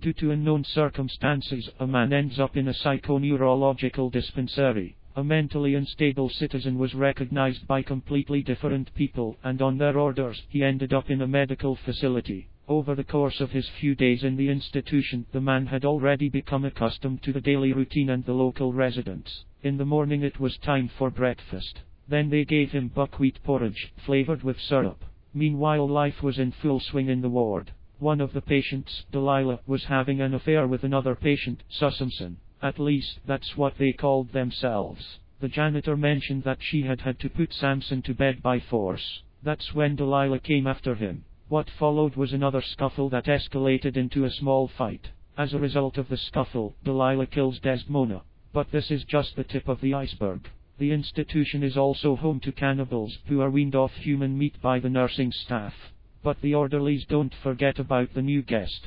Due to unknown circumstances, a man ends up in a psychoneurological dispensary. A mentally unstable citizen was recognized by completely different people, and on their orders, he ended up in a medical facility. Over the course of his few days in the institution, the man had already become accustomed to the daily routine and the local residents. In the morning it was time for breakfast. Then they gave him buckwheat porridge, flavored with syrup. Meanwhile, life was in full swing in the ward. One of the patients, Delilah, was having an affair with another patient, Susamson. At least, that's what they called themselves. The janitor mentioned that she had to put Samson to bed by force. That's when Delilah came after him. What followed was another scuffle that escalated into a small fight. As a result of the scuffle, Delilah kills Desdemona. But this is just the tip of the iceberg. The institution is also home to cannibals, who are weaned off human meat by the nursing staff. But the orderlies don't forget about the new guest.